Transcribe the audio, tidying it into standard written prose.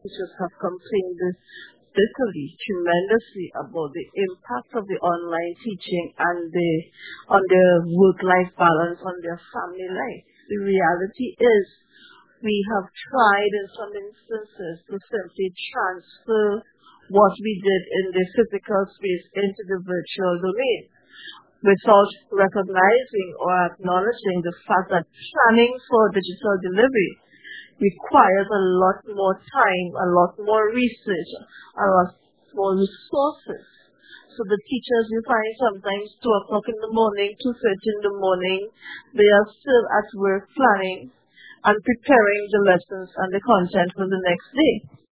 teachers have complained bitterly, tremendously about the impact of the online teaching and on their work-life balance, on their family life. The reality is we have tried in some instances to simply transfer what we did in the physical space into the virtual domain without recognizing or acknowledging the fact that planning for digital delivery requires a lot more time, a lot more research, a lot more resources. So the teachers you find sometimes 2 o'clock in the morning, 2:30 in the morning, they are still at work planning and preparing the lessons and the content for the next day.